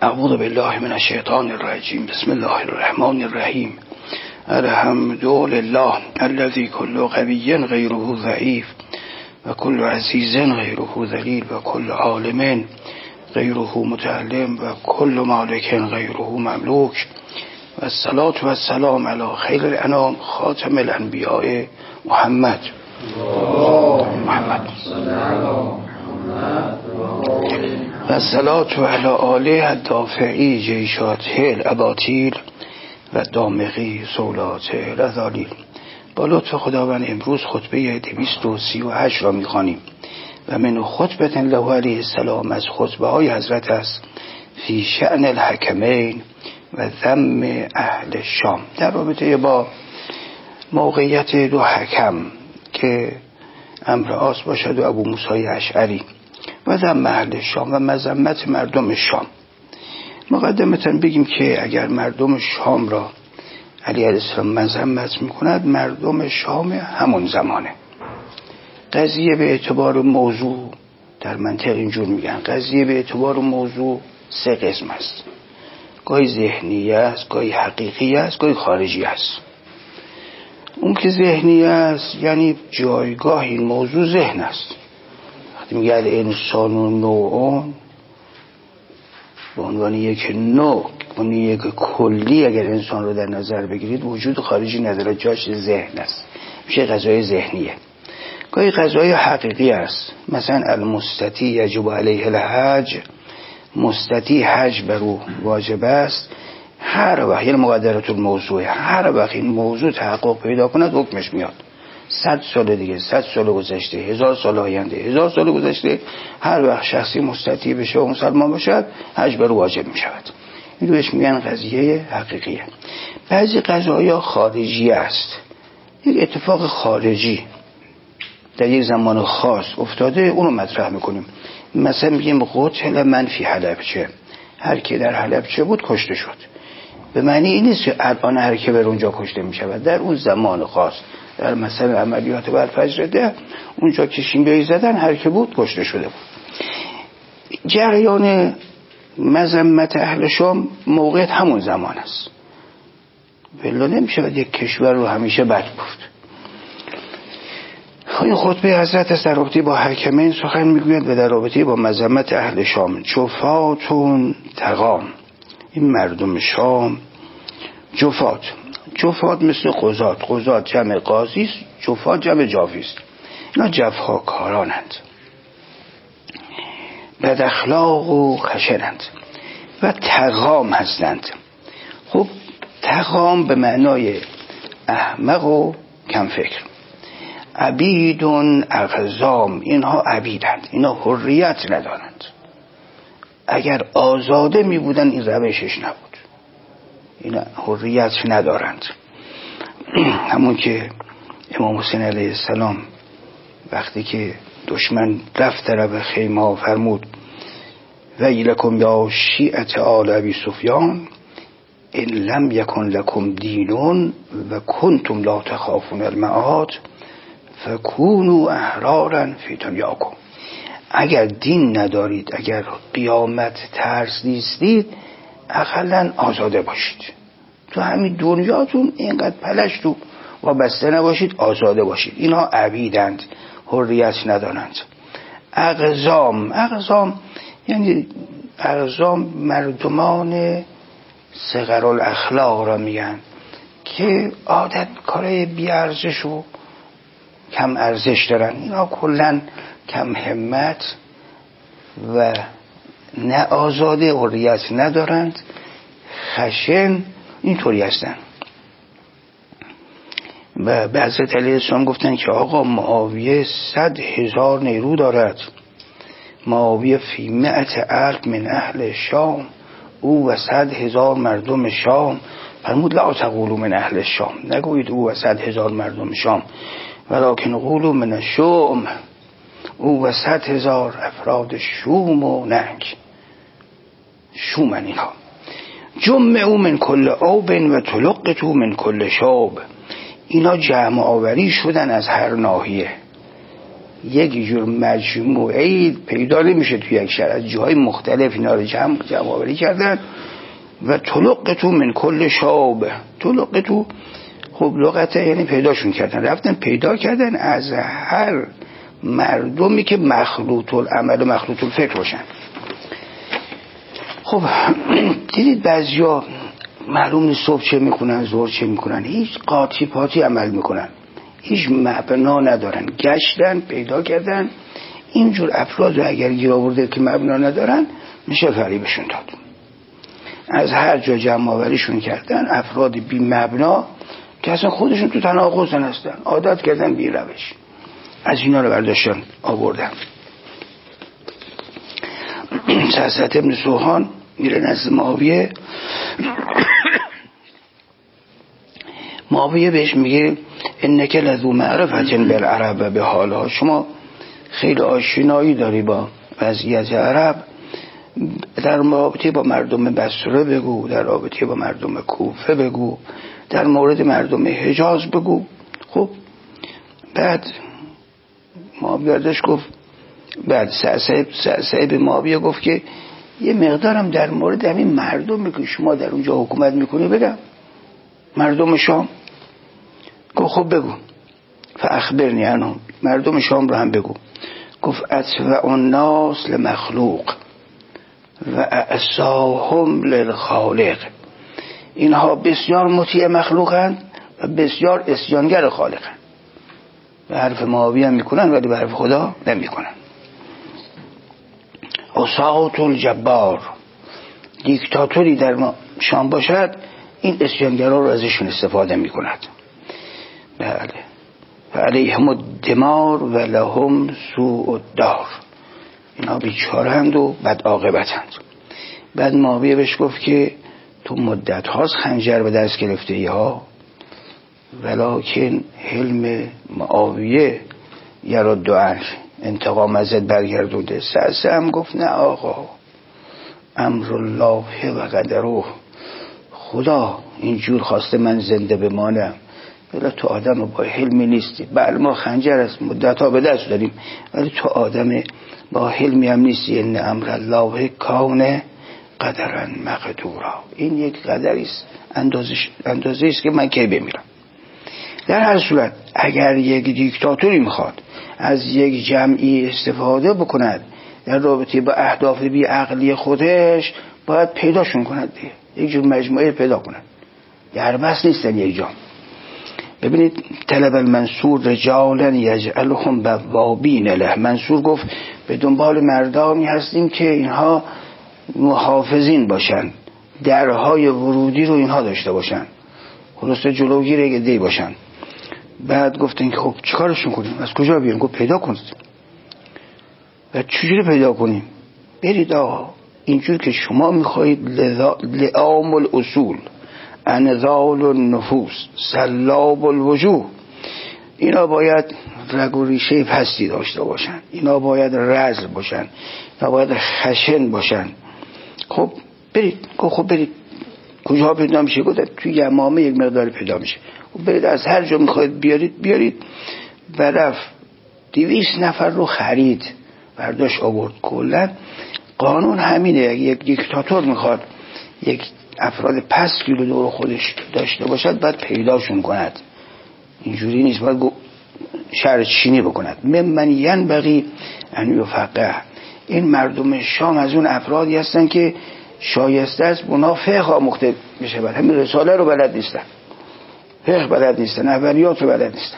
اعوذ بالله من الشیطان الرجیم. بسم الله الرحمن الرحیم. الحمد لله الذي كل قوي غيره ضعيف وكل عزيز غيره ذليل وكل عالم غيره متعلم وكل مالك غيره مملوك والصلاة والسلام على خير الأنام خاتم الأنبياء محمد والصلاة على آله الدافعی جیشاته الاباطیل و دامغی سولاته الأذالیل. با لطف خداوند امروز خطبه 238 را می‌خوانیم و من خطبه له علیه السلام از خطبه های حضرت است فی شأن الحکمین و ذم اهل شام، در رابطه با موقعیت دو حکم که عمرو عاص باشد و ابو موسی اشعری و ذم اهل شام و مذمت مردم شام. مقدمتاً بگیم که اگر مردم شام را علی علیه السلام مذمت میکند، مردم شام همون زمانه. قضیه به اعتبار موضوع در منطق اینجور میگن، قضیه به اعتبار موضوع سه قسم است: گاهی ذهنی است، گاهی حقیقی است، گاهی خارجی است. اون که ذهنی است یعنی جایگاه این موضوع ذهن است. وقتی میگه انسان و نوعون به عنوان یک نوع، به عنوان یک کلی اگر انسان رو در نظر بگیرید، وجود خارجی نداره، جاش ذهن است، میشه قضای ذهنیه. گاهی قضای حقیقی است، مثلا المستطیع یجب علیه الحج، مستطیع حج بر او واجب است. هر وقت یعنی مقدرات الموضوع، هر وقت این موضوع تحقق پیدا کند حکمش میاد. 100 سال دیگه، 100 سال گذشته، 1000 سال آینده، 1000 سال گذشته، هر وقت شخصی مستطیع بشه و مسلمان باشد حج بر او واجب می شود. این رو بهش میگن قضیه حقیقیه. بعضی قضایا خارجی است، یک اتفاق خارجی در یک زمان خاص افتاده، اونو مطرح میکنیم. مثلا میگیم قتل من فی حلبچه، هر کی در حلبچه بود کشته شد. به معنی این نیست که الان هر کی بر اونجا کشته میشود، در اون زمان خاص، در مثلا عملیات بالفجر ده اونجا که شیمیایی زدن هر کی بود کشته شده بود. جریان مذمت اهل شام موقعیت همون زمان است. ولی نمیشود یک کشور رو همیشه بد گفت. این خطبه حضرت است در رابطه با حکمین سخن میگوید و در رابطه با مذمت اهل شام. جفاتون تقام، این مردم شام جفات مثل قضات جمع قاضی است، جفات جمع جافی است. اینا جفا کارانند، بد اخلاق و خشنند و تقام هستند. خب تقام به معنای احمق و کم فکر. عبیدون اقزام، اینها عبیدند، اینها حریت ندارند. اگر آزاده می بودن این روشش نبود، این حریت ندارند. همون که امام حسین علیه السلام وقتی که دشمن رفت طرف خیمه ها فرمود ویلکم یا شیعت آل ابی سفیان ان لم یکن لکم دینون و کنتم لا تخافون المعاد فکونوا احرارا فی دنیاکم. اگر دین ندارید، اگر قیامت ترس نیستید، اقلا آزاده باشید. تو همین دنیاتون اینقدر پلشت و وابسته نباشید، آزاده باشید. اینها عبیدند، حریت ندارند. اقزام یعنی مردمان صغر الاخلاق را میگن که عادت کارای بی ارزش و کم ارزش دارن. اینا کلن کم همت و نه آزاده، حریت ندارند، خشن، اینطوری هستن. و به حضرت علیه السلام گفتن که آقا معاویه 100,000 نیرو دارد، معاویه فی 100,000 من اهل شام، او و 100,000 مردم شام. فرمود لا تقولوا من اهل شام، نگویید او و 100,000 مردم شام، ولکن قولوا من الشوم، او و 100,000 افراد شوم و ننگ. شومن اینها. جمعوا من کل آب و تلقتوا من کل شاب، اینا جمع آوری شدن از هر ناحیه. یک جور مجموعه‌ای پیدا نمیشه توی یک شهر، از جاهای مختلف اینا رو جمع آوری کردن و طلقتو من کل شعب. طلقتو خب لغته یعنی پیداشون کردن، رفتن پیدا کردن از هر مردمی که مخلوط العمل و مخلوط الفکر باشن. خب دیدید بعضیا معلوم نیست صبح چه میکنن ظهر چه میکنن، هیچ قاطی پاتی عمل میکنن، هیچ مبنا ندارن، گشتن پیدا کردن اینجور افراد رو اگر گیر آورده که مبنا ندارن میشه فریبشون داد. از هر جا جمع آوریشون کردن افراد بی مبنا که اصلا خودشون تو تناقض هستن، عادت کردن بی روش، از اینا رو برداشتن آوردن. حضرت ابن سوهان میره نزد معاویه، معاویه بهش میگه انک لذو معرفت بالعرب و به حالها، شما خیلی آشنایی داری با وضعیت عرب، در رابطه با مردم بصره بگو، در رابطه با مردم کوفه بگو، در مورد مردم حجاز بگو. خب بعد معاویه داشت گفت، بعد صاحب معاویه گفت که یه مقدارم در مورد همین مردم که شما در اونجا حکومت میکنی بگم، مردم شام. گفت خب بگو. فاخبرنی عنهم، مردم شام رو هم بگو. گفت اطوع الناس لمخلوق و اعصاهم للخالق، اینها بسیار مطیع مخلوقند و بسیار عصیانگر خالقند. به حرف معاویه هم میکنن ولی به حرف خدا نمیکنن. عصاة الجبار، دیکتاتوری در شام باشد این عصیانگرا رو ازشون استفاده میکند. بله. فعلیهم الدمار و لهم سوء الدار، اینا بیچاره‌اند و بد عاقبتند. بعد معاویه بهش گفت که تو مدت هاست خنجر به دست گرفته ای ها، ولکن حلم معاویه یرد عنک، انتقام ازت برگردونده. سعسه هم گفت نه آقا، امر الله و قدره، خدا اینجور خواسته من زنده بمانم، ولی تو آدم با حلمی نیستی. بله ما خنجر است مدت ها به دست داریم، ولی تو آدم با حلمی هم نیستی. ان امر الله کان قدرا مقدورا، این یک قدری است، اندازه است که من کی بمیرم. در هر صورت اگر یک دیکتاتوری میخواد از یک جمعی استفاده بکند در رابطه با اهداف بی عقلی خودش، باید پیداشون کند دیگه، یک جور مجموعه پیدا کند، در بس نیستن یک جا. ببینید طلب المنصور رجالا یجعلهم بوابین له، منصور گفت به دنبال مردانی هستیم که اینها محافظین باشن، درهای ورودی رو اینها داشته باشن، خلاصه جلوگیر دی باشن. بعد گفتن که خب چیکارشون کنیم، از کجا بیاریم؟ گفت پیدا کنید. و چجوری پیدا کنیم؟ برید آقا اینجور که شما میخواهید لعام الاصول، انذال النفوس، سلاب الوجوه، اینا باید رگ و ریشه پستی داشته باشن، اینا باید رزل باشن، اینا باید خشن باشن. خب برید. خب برید. کجا پیدا میشه؟ گفتن توی یمامه یک مقدار پیدا میشه. خب برید از هر جا میخواید بیارید. برف 200 نفر رو خرید، برداشت آورد. کلا قانون همینه، یک دیکتاتور میخواد یک افراد پستی رو دور خودش داشته باشد باید پیداشون کند، اینجوری نیست، باید شرط چینی بکند. من ینبغی ان یفقه، این مردم شام از اون افرادی هستن که شایسته است اونا فقه آموخته بشه، بعد همین رساله رو بلد نیستن، فقه بلد نیستن، اولیات رو بلد نیستن.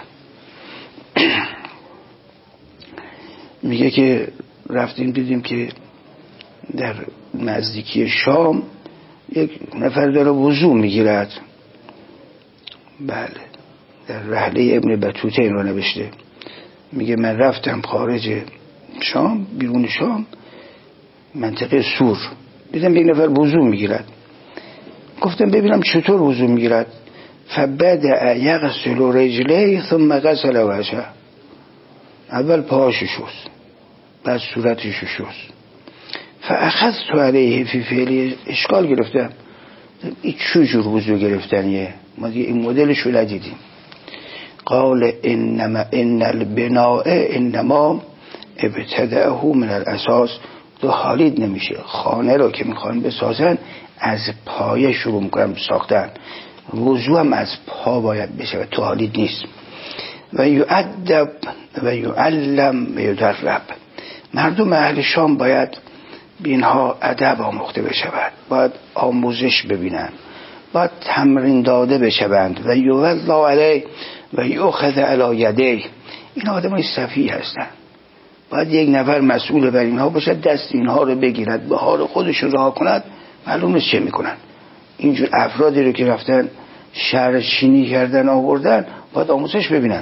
میگه که رفتیم دیدیم که در نزدیکی شام یک نفر داره وضو میگیرد. بله در رحله ابن بطوطه این رو نوشته، میگه من رفتم خارج شام، بیرون شام، منطقه سور، دیدم یک نفر وضو میگیرد. گفتم ببینم چطور وضو میگیرد. فبدأ یغسل رجلیه ثم غسل وجهه، اول پاهاشو شست بعد صورتشو شست. فاخذت علیه فی فعلی، اشکال گرفتم این چجور وضو گرفتنیه، ما دیگه این مدلشو ندیدیم. قال ان البناء انما ابتدأه من الاساس. حالید نمیشه. خانه رو که میخوان بسازن از پایه شروع میکنن ساختن. وضو هم از پا باید بشه و حالید نیست. و یؤدب و یعلم و یدرب. مردم اهل شام باید به اینها ادب آموخته بشود، باید آموزش ببینن، باید تمرین داده بشوند. و یولا علیه و یؤخذ علی یدیه. این آدمای صفی هستن، باید یک نفر مسئول بر اینها باشد، دست اینها رو بگیرد، به حال خودشون رها کند. معلوم نیست چه میکنن. اینجور افرادی رو که رفتن شهر چینی کردن آوردن، باید آموزش ببینن.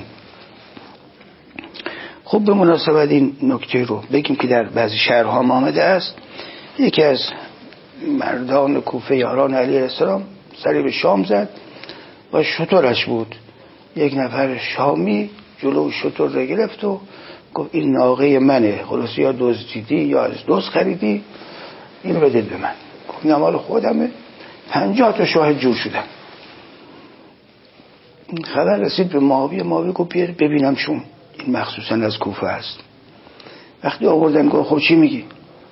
خب به مناسبت این نکته رو بگیم که در بعضی شهرها آمده است. یکی از مردان کوفه یاران علیه السلام سری به شام زد و شترش بود. یک نفر شامی جلو شتر رو گرفت و گفت این ناقه منه، خلاص یا دزدیدی یا از دزد خریدی، این بده به من. گفت این مال خودمه. 50 تا شاهد جور شدن. این خبر رسید به معاویه. معاویه گفت بیار ببینم شون، این مخصوصا از کوفه است. وقتی آوردن گفت خب چی میگی؟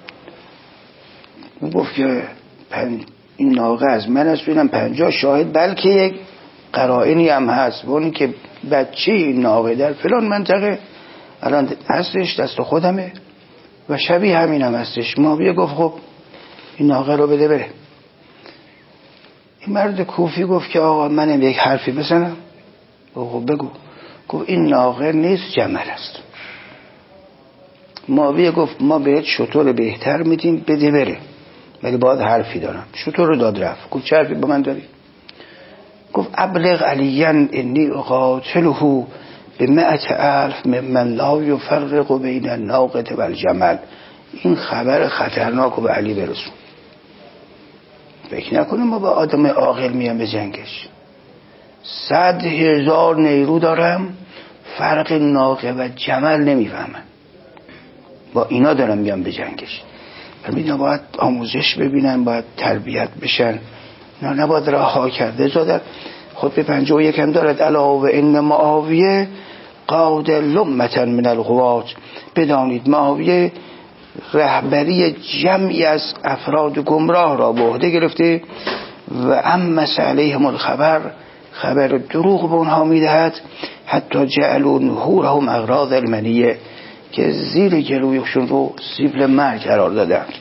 گفت که این ناقه از من است، ببینم 50 شاهد، بلکه یک قرائنی هم هست، اونی که بچه این ناقه در فلان منطقه الان هستش، دست خودمه و شبیه همین هم هستش. معاویه گفت خب این ناقه رو بده بره. این مرد کوفی گفت که آقا منم یک حرفی بزنم. خب بگو. گفت این ناقه نیست، جمل است. معاویه گفت ما بهت شتر بهتر میدیم، بده بره، ولی باید حرفی دارم. شتر رو داد رفت. گفت چه حرفی با من داری؟ گفت ابلغ علیاً انی اقاتله ب100,000 ممن لا یفرق بین الناقة والجمل. این خبر خطرناک رو به علی برسون. فکر نکنیم ما با آدم عاقل میام به جنگش. 100,000 نیرو دارم، فرق ناقه و جمل نمیفهمن، با اینا دارم میام به جنگش. اینا باید آموزش ببینن، باید تربیت بشن، اینا نباید رها کرده زادن. خود به 51 هم دارد علاوه ان معاویه قاد لمة من الغوات. بدانید معاویه رهبری جمعی از افراد گمراه را به عهده گرفته و امس علیهم الخبر، خبر دروغ به اونها میدهد. حتی جعلوا نحورهم اغراض المنیه، که زیر جلویشون رو سیبل مرگ قرار دادند.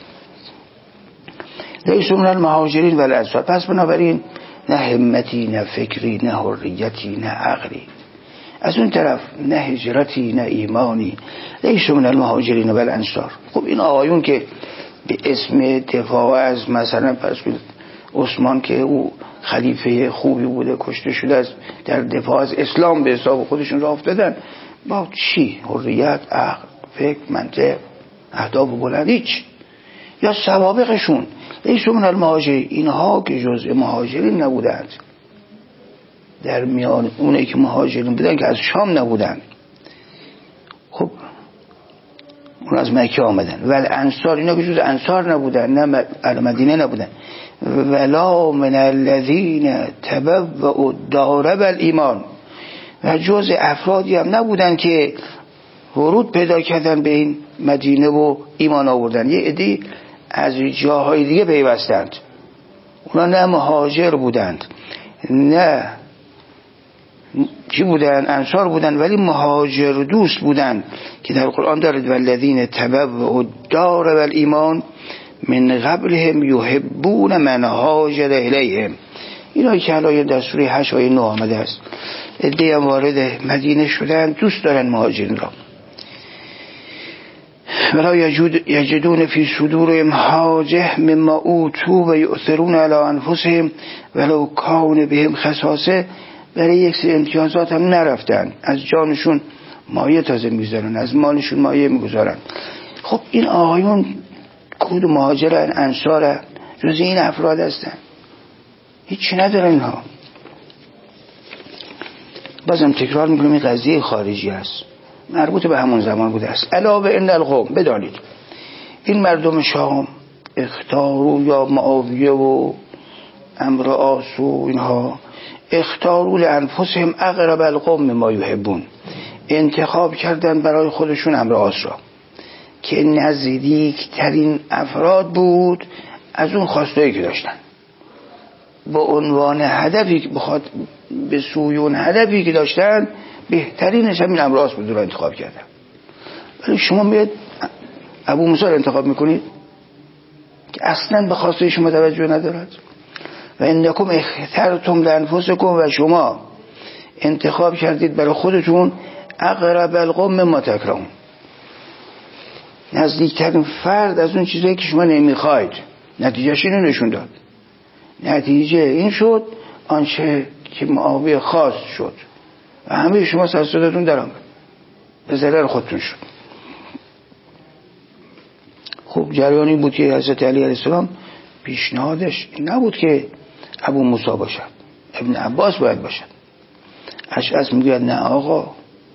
لیسوا من المهاجرین والانصار. پس بنابراین نه همتی، نه فکری، نه حریتی، نه عقلی. از اون طرف نه هجرتی، نه ایمانی. لیسوا من المهاجرین والانصار. خب این آقایون که به اسم دفاع از مثلا فرض کنید عثمان که او خلیفه خوبی بوده کشته شده است، در دفاع از اسلام به حساب خودشون راه افتادن، با چی؟ حریت، عقل، فکر، منطق، اهداف بلند، هیچ. یا سوابقشون. لیسوا من المهاجرین، اینها که جزء مهاجرین نبودند، در میان اونایی که مهاجرین بودن که از شام نبودن، خب اون از مکه آمدن. ولی انصار، اینا که جز انصار نبودن، نه مدینه نبودن. ولا من الذین تبوأوا الدار والایمان، و جز افرادی هم نبودن که ورود پیدا کردن به این مدینه و ایمان آوردن. یه عده از جاهای دیگه پیوستند، اونا نه مهاجر بودند، نه چی بودن؟ انصار بودن، ولی مهاجر دوست بودن که در قرآن دارد والذین تبوأوا الدار والایمان من قبلهم یحبون من هاجر الیهم. اینا که الان در سوره 8 آیه 9 آمده است. عده وارد مدینه شدن، دوست دارن مهاجرین را. ولا یجدون فی صدورهم حاجه مما اوتوا و یؤثرون علی انفسهم ولو کان بهم خصاصه. برای یک سری امتیازات هم نرفتن، از جانشون مایه تازه میذارن، از مالشون مایه میگذارن. خب این آقایون کود مهاجرن، انصارن، جز این افراد هستن، هیچی ندارن اینها. بازم تکرار میکنم این قضیه خارجی است، مربوط به همون زمان بوده است. علاوه ان القوم، بدانید این مردم شام اختارو یا معاویه و عمرو عاص و اینها اختاروا لانفسهم اقرب القوم ما یحبون، انتخاب کردن برای خودشون عمرو عاص را که نزدیکترین افراد بود از اون خواستایی که داشتن، با عنوان هدفی که بخواد به سوی اون هدفی که داشتن بهترینش همین عمرو عاص بود رو انتخاب کردن. ولی شما میاد ابو موسی رو انتخاب میکنید که اصلا به خواسته شما توجه ندارد. و انکم اخترتم لانفسکم، و شما انتخاب کردید برای خودتون اقرب القوم ما تکرهون، نزدیکترین فرد از اون چیزایی که شما نمیخواید. نتیجهش اینو نشون داد. نتیجه این شد آنچه که معاویه خواست شد و همه شما سرسدتون در آمد، به ضرر خودتون شد. خب جریانی بود که حضرت علی علیه السلام پیشنهادش نبود که ابو موسی باشد، ابن عباس باید باشد. اشعث میگوید نه آقا،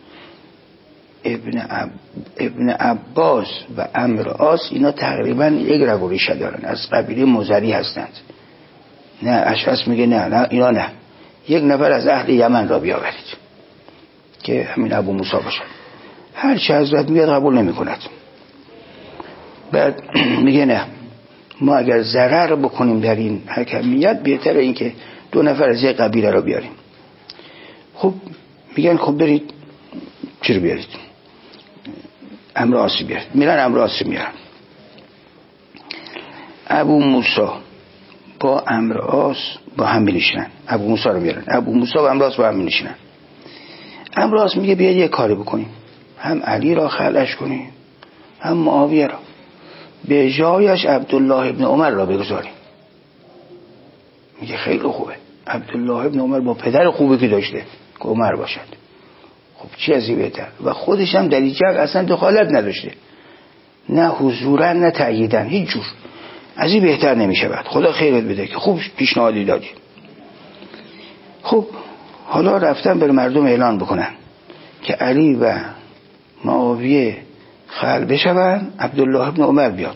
ابن عباس و عمرو عاص اینا تقریبا یک رگ و ریشه دارن، از قبیله مزری هستند. نه، اشعث میگه نه اینا نه، یک نفر از اهل یمن را بیاورید که همین ابو موسی باشد. هر چه حضرت میاد قبول نمی کند. بعد میگه نه، ما اگر ضرر بکنیم در این حکمیت بهتره این که 2 نفر از یک قبیله را بیاریم. خب میگن خب برید چی رو بیارید؟ عمرو عاص بیارید. میرن عمرو عاص میارن. ابو موسی با عمرو عاص با هم میشینن. ابو موسی رو میارن، ابو موسی و عمرو عاص با هم میشینن. عمرو عاص میگه بیاید یه کاری بکنیم، هم علی را خلعش کنیم هم معاویه را، به جایش عبدالله ابن عمر را بگذاریم. میگه خیلی خوبه، عبدالله ابن عمر با پدر خوبی که داشته که عمر باشد، خب چی از این بهتر؟ و خودش هم در این جنگ اصلا دخالت نداشته، نه حضورا نه تأییدن، هیچ جور. از این بهتر نمیشه. بعد خدا خیرت بده که خوب پیشنهادی دادی. خب حالا رفتن بر مردم اعلان بکنن که علی و معاویه خلع بشون، عبدالله ابن عمر بیاد.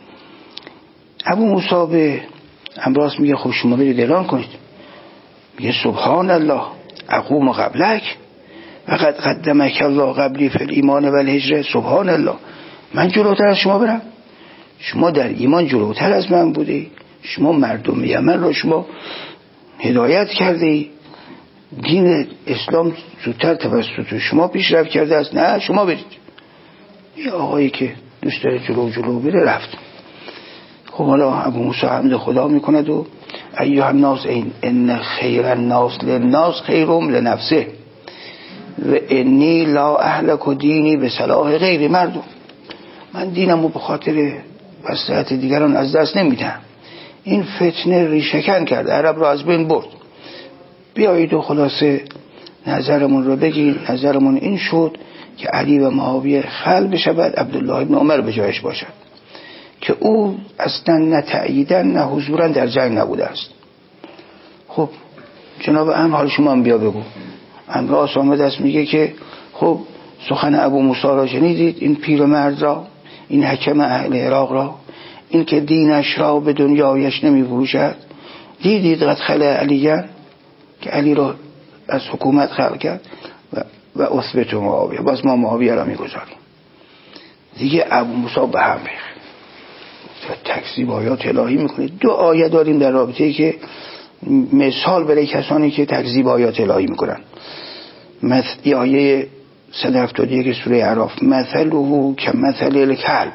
ابو موسی به عمرو عاص میگه خب شما برید اعلان کنید. میگه سبحان الله اقوم قبلک و قد قدمک الله قبلی فی الایمان و الهجره. سبحان الله، من جلوتر از شما برم؟ شما در ایمان جلوتر از من بودی، شما مردم یمن را شما هدایت کرده ای، دین اسلام زودتر توسط شما پیشرفت کرده است. نه شما برید. این آقایی که دوست داره جلو بره رفت. خب حالا ابو موسی حمد خدا میکند و ایها الناس ان خیر الناس للناس خیرهم لنفسه و انی لا اهلک دینی به صلاح غیر مردم. من دینمو به خاطر مصلحت دیگران از دست نمیدم. این فتنه ریشه‌کن کرده، عرب را از بین برد. بیایید و خلاصه نظرمون رو بگین. نظرمون این شد که علی و معاویه خلع بشود، عبدالله ابن عمر به جایش باشد، که او اصلا نه تأییدن نه حضورا در جنگ نبوده است. خب جناب حال شما هم بیا بگو. عمرو عاص آمد است میگه که خب سخن ابو موسی را شنیدید، این پیرمرد را، این حکم اهل عراق را، این که دینش را به دنیایش نمی فروشد. دیدید قد خلع علیان که علی را از حکومت خلع کرد و اثبت معاویه، باز ما معاویه را میگذاریم. دیگه ابو موسی به هم ریخت، تکذیب آیات الهی میکنه. 2 آیه داریم در رابطه که مثال برای کسانی که تکذیب آیات الهی میکنن. مثل آیه 171 سوره اعراف، مثله که مثل الکلب،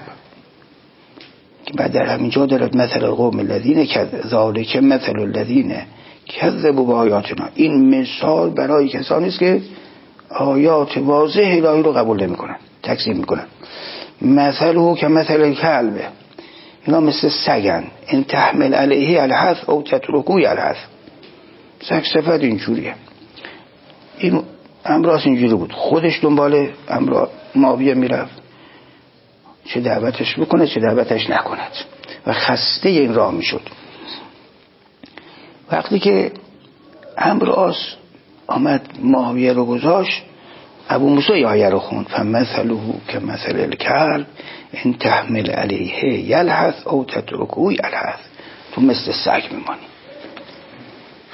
که بعد در همینجا دارد مثل القوم الذین ذالک مثل الذین کذبوا بآیاتنا. این مثال برای کسانی است که آیات واضح الهی رو قبول نمیکنن، تکذیب میکنن. مثله که مثل الکلب، اینا مثل سگن، ان تحمل علیه الحث او تترکوه الحث. سگ صفت اینجوریه. این عمرو عاص اینجوری بود، خودش دنبال معاویه میرفت، چه دعوتش بکنه چه دعوتش نکند، و خسته این راه میشد. وقتی که عمرو عاص آمد معاویه رو گذاشت، ابو موسی آیه رو خوند، فمثله که مثل الکلب ان تحمل علیه یلحث او تترکوه یلحث. تو مثل سگ میمانی.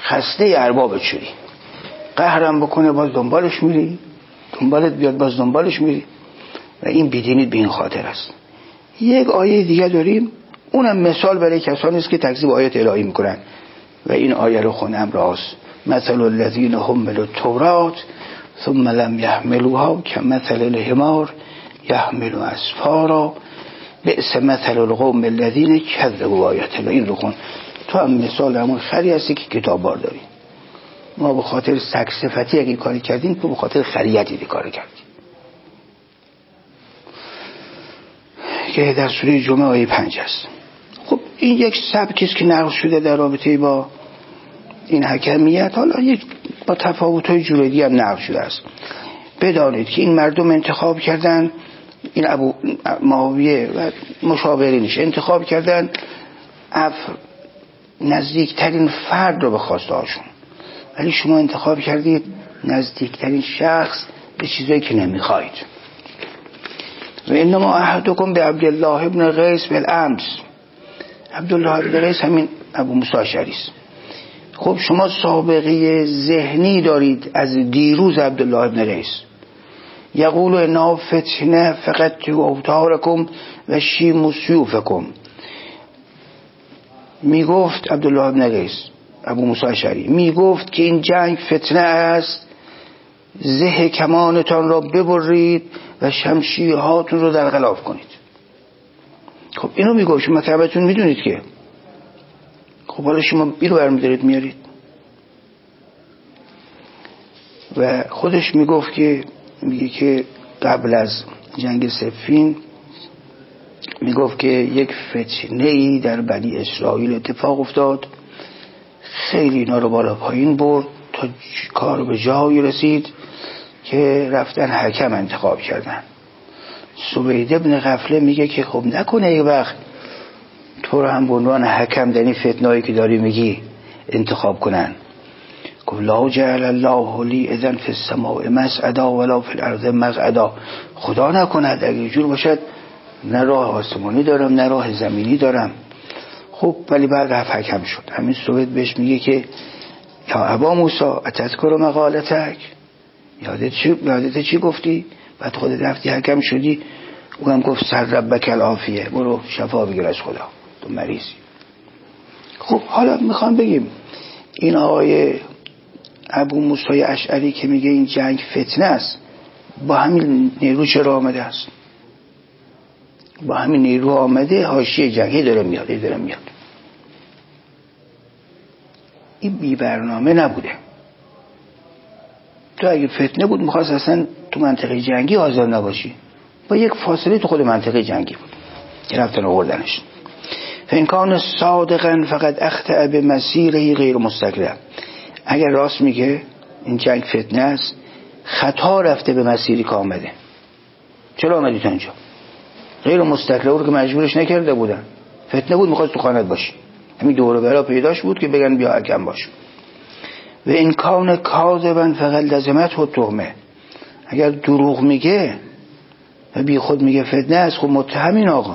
خسته اربابت شدی، قهرم بکنه باز دنبالش میری، دنبالت بیاد باز دنبالش میری، و این بیدینید به این خاطر است. یک آیه دیگه داریم، اونم مثال برای کسانی است که تکذیب آیات الهی میکنن و این آیه رو خونم راست. مثل الذین حملوا التوراة ثم لم يحملوها كمثل الحمار يحمل اسفارا بئس مثل القوم الذین کذبوا آیات الله. این رو خون. تو هم مثال همون خری هستی که کتاب بار داری. ما به خاطر سگ صفتی اگه کاری کردیم، تو به خاطر خریتی کار کردیم. که در سوره جمعه آیه 5 است. خب این یک سبکی است که نقل شده در رابطه با این حکمیت. حالا یک با تفاوت‌های جوری هم نقل شده است. بدانید که این مردم انتخاب کردن، این ابو معاویه و مشاورینش انتخاب کردن نزدیکترین فرد رو به خواسته هاشون، ولی شما انتخاب کردید نزدیکترین شخص به چیزایی که نمیخواید. و انما احدکم به عبدالله ابن قیس بالامس. عبدالله ابن قیس همین ابو موسی اشعری است. خب شما سابقه ذهنی دارید از دیروز عبدالله ابن قیس. یقول انا فتنه فقط تو اوتارکم و شیموا سیوفکم. میگفت عبدالله ابن قیس ابو موسی اشعری میگفت که این جنگ فتنه است، زه کمانتان را ببرید و شمشیرهاتون رو در غلاف کنید. خب اینو میگفت، شما مطلبتون میدونید که. خب حالا شما این رو برمیدارید میارید. و خودش میگفت که میگه که قبل از جنگ صفین میگفت که یک فتنه‌ای در بنی اسرائیل اتفاق افتاد، خیلی اینا رو بالا پایین برد تا کار به جایی رسید که رفتن حکم انتخاب کردن. سوید ابن غفله میگه که خب نکنه یک وقت تو رو هم به عنوان حکم در این فتنه‌ای که داری میگی انتخاب کنن. گفت لا جعل الله لی اذن فی السماء مسعدا ولا فی الارض مقعدا. خدا نکند اگه جور باشد نه راه آسمانی دارم نه راه زمینی دارم. خب ولی بعد رفت حکم شد. همین سوید بهش میگه که یا ابا موسی اتذکر مقالتک، یادت چی گفتی؟ بعد خودت رفتی حکم شدی. اونم گفت سر ربک العافیه، برو شفا بگیر از خدا، تو مریضی. خب حالا میخوام بگیم این آقای ابو موسی اشعری که میگه این جنگ فتنه است، با همین نیرو چرا آمده است؟ با همین نیرو آمده حاشیه جنگی داره میاد. این بی برنامه نبوده. تو اگه فتنه بود میخواست اصلا تو منطقه جنگی حاضر نباشی، با یک فاصله تو خود منطقه جنگی بود که رفتن آوردنش. فإن کان صادقا فقد اخطأ بمسیره غیر مستقره. اگر راست میگه این جنگ فتنه است، خطا رفته به مسیری که آمده. چرا آمدی تا اینجا؟ غیر مستقره رو که مجبورش نکرده بودن، فتنه بود میخواست تو خانت باشی، همین دور و برا پیداش بود که بگن بیا حکم باش. و این کان کاذبا فقط لزمته التهمه. اگر دروغ میگه و بی خود میگه فتنه است، خب متهم این آقا.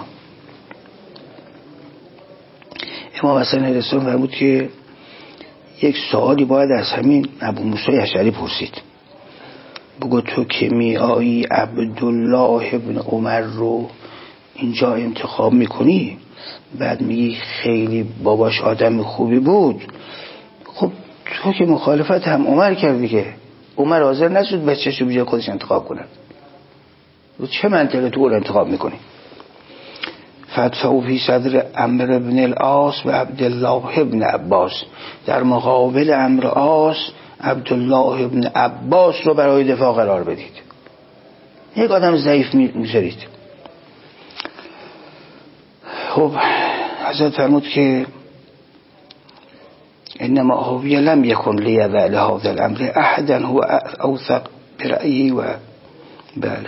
امام حسن رسول فرمود که یک سوالی باید از همین ابو موسی اشعری پرسید. بگو تو که می آیی عبدالله ابن عمر رو اینجا انتخاب میکنی، بعد میگی خیلی باباش آدم خوبی بود، خب تو که مخالفت هم عمر کردی که عمر حاضر نشد بچه‌ش رو بجای خودش انتخاب کنه، رو چه منطقه تو رو انتخاب میکنی؟ فتفعو فی صدر عمرو بن العاص و عبدالله ابن عباس. در مقابل عمرو عاص عبدالله ابن عباس رو برای دفاع قرار بدید. یک آدم ضعیف میذارید. خب حضرت فرمود که انما معاویه لم یکن لیضع لهذا الامر احدا هو اوثق برأیه و بله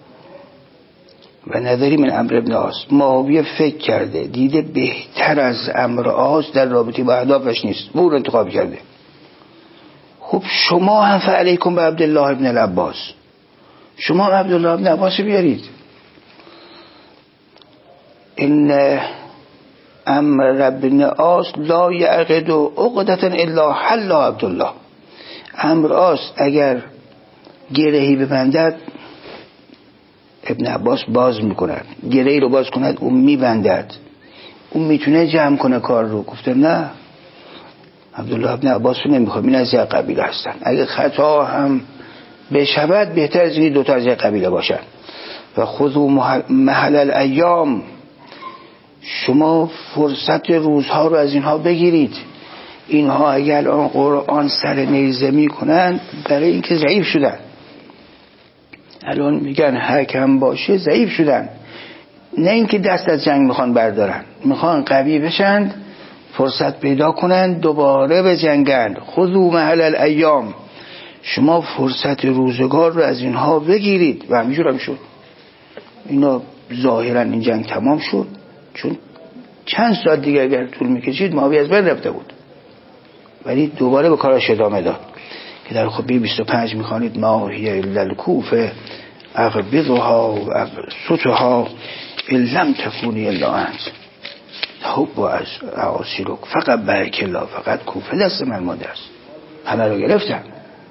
و نظری من عمرو ابن عاص. معاویه فکر کرده دیده بهتر از عمرو عاص در رابطه با اهدافش نیست، او رو انتخاب کرده. خب شما هم فعلیکم به عبدالله ابن العباس، شما هم عبدالله ابن عباس بیارید. این امر رب ابن عاص لا یعقد عقدة الا حل عبدالله. امر عاص اگر گرهی ببندد ابن عباس باز میکند، گرهی رو باز کند اون میبندد، اون میتونه جمع کنه کار رو. گفته نه، عبدالله ابن عباس رو نمیخواد، این از یک قبیله هستن، اگه خطا هم بشود بهتر از این دوتا از یک قبیله باشن. و خذوا محل الایام، شما فرصت روزها رو از اینها بگیرید. اینها اگر آن قرآن سر نیزه میکنن برای اینکه ضعیف شدن، الان میگن حکم باشه ضعیف شدن، نه اینکه دست از جنگ میخوان بردارن، میخوان قوی بشن، فرصت پیدا کنن دوباره به جنگن. خذوا محل الایام، شما فرصت روزگار رو از اینها بگیرید. و همینجور هم شد. اینا ظاهرا این جنگ تمام شد، چون چند ساعت دیگه اگر طول میکشید معاویه از بین رفته بود، ولی دوباره به کارش ادامه داد که در خطبه 25 میخوانید ما هی الا الکوفه اغبضها و ابسطها ان لم تکونی الا انت حب و اعاصیرک فقط برک الله، فقط کوفه دست من مانده است، همه رو گرفتن.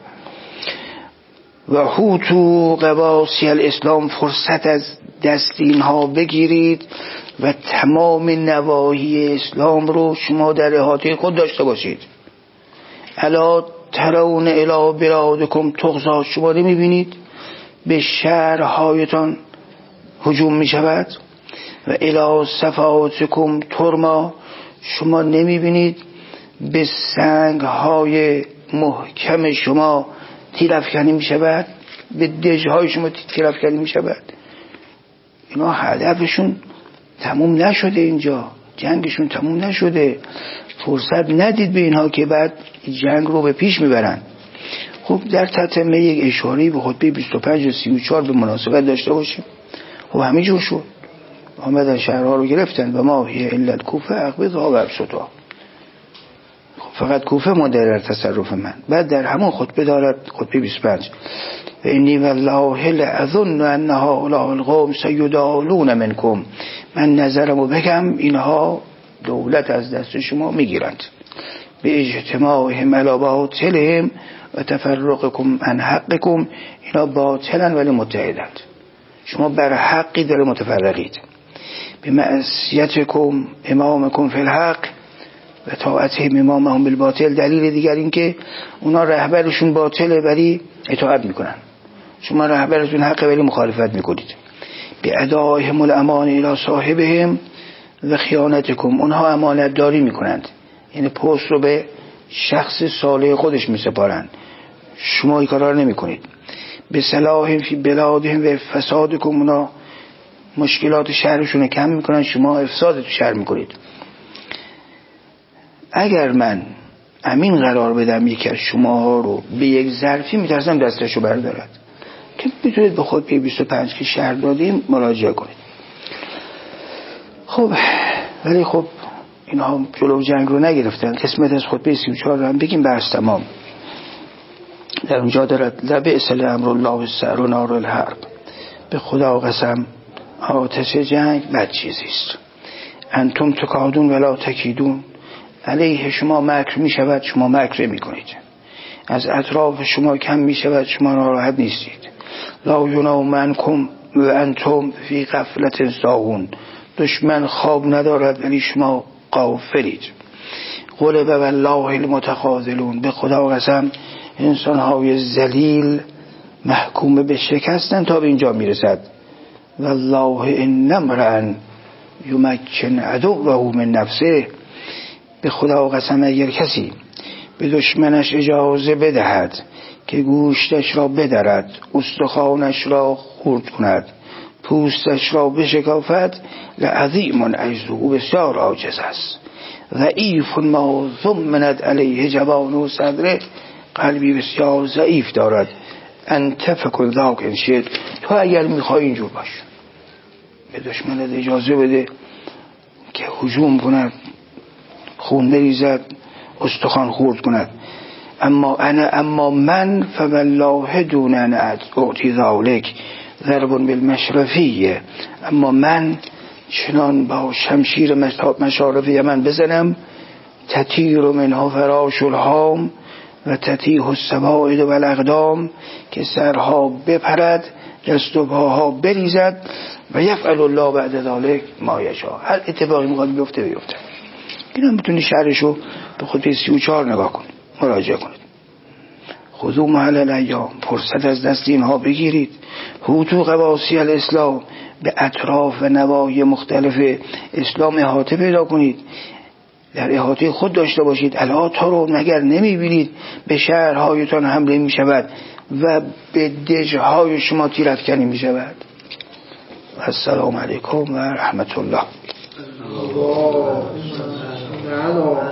و حوتو قواسی الاسلام، فرصت از دست اینها بگیرید و تمام نواحی اسلام رو شما در احاطه خود داشته باشید. الا ترون الی بلادکم تغزا، شما نمیبینید به شهرهایتان هجوم میشود؟ و الی صفاتکم ترما، شما نمیبینید به سنگهای محکم شما تیرافکنی میشود، به دژهای شما تیرافکنی میشود؟ اینا هدفشون تموم نشده، اینجا جنگشون تموم نشده، فرصت ندید به اینها که بعد جنگ رو به پیش میبرن. خب در تتمه یک اشاره‌ای به خطبه 25 و 34 به مناسبت داشته باشیم. خب همینجور شد، آمدن شهرها رو گرفتن و ما هی الا الکوفه اغبضها و ابسطها. خب فقط کوفه مونده در تصرف من. بعد در همون خطبه دارد، خطبه 25 و انی والله لاظن ان هؤلاء القوم سیدالون منکم، من نظرمو بگم اینها دولت از دست شما میگیرند، به اجتماعهم علی باطلهم و تفرقکم عن حقکم، اینا باطلن ولی متحدند، شما بر حقی داره متفرقید. به معصیتکم امامکم فی الحق و طاعتهم امامهم بالباطل، دلیل دیگر این که اونا رهبرشون باطله ولی اطاعت میکنن، شما رهبرتون حقه ولی مخالفت میکنید. به ادائهم الامان الی صاحبهم و خیانتکم، اونها امانت داری میکنند، یعنی پست رو به شخص صالح خودش میسپارن، شما این کارا رو نمیکنید. به صلاحهم فی بلادهم و فسادکم، اونا مشکلات شهرشون رو کم میکنن، شما افساد تو شهر میکنید. اگر من امین قرار بدم یکی از شما رو به یک ظرفی، میترسم دستشو بردارد، که میتونید به خود به 25 که شهر دادیم مراجعه کنید. خب ولی خب اینها جلو جنگ رو نگرفتن. قسمت از خطبه 34 رو هم بگیم بحث تمام. در اونجا دارد لبئس الامر الله السعر نار الحرب، به خدا قسم آتش جنگ بد چیزیست. انتم تکادون ولا تکیدون، علیه شما مکر می شود شما مکر می کنید، از اطراف شما کم می شود شما ناراحت نیستید. لا ینام عنکم و انتم فی غفلت ساهون، دشمن خواب ندارد ولی شما غافلید. غلب والله المتخاذلون، به خدا قسم انسان‌های ذلیل محکوم به شکستن تا به اینجا میرسد. والله ان امرا یمکن عدوه من نفسه، به خدا قسم اگر کسی به دشمنش اجازه بدهد که گوشتش را بدرد، استخوانش را خرد کند، پوستش را بشکافد، لعظیم عجزه، او بسیار عاجز است. ضعیف ما ضمنت علیه جبانه و صدره، قلبی بسیار ضعیف دارد. انت فکن ذاک ان شئت، تو اگر میخوای اینجور باش، به دشمنت اجازه بده که هجوم کند، خون بریزد، استخوان خورد کند. اما من فوالله دون ان اعطی ذلک ضرب بالمشرفیه، اما من چنان با شمشیر مشارف یمن بزنم تطیر منها فراش الهام و تتیه السواعد و الاقدام، که سرها بپرد دست و پاها بریزد و یفعل الله بعد ذلک ما یشاء. هر اتفاقی میخواد بیفته. این هم بتونی شرحشو به خطبه 34 نگاه کنید، مراجعه کنید. خذوا محل الایام، فرصت از دست اینها بگیرید. حوتو قواسی الاسلام، به اطراف و نواحی مختلف اسلام احاطه پیدا کنید، در احاطه خود داشته باشید. الا تروا، مگر نمیبینید به شهرهایتان حمله میشود و به دژهای شما تیرافکنی میشود. السلام علیکم و رحمت الله.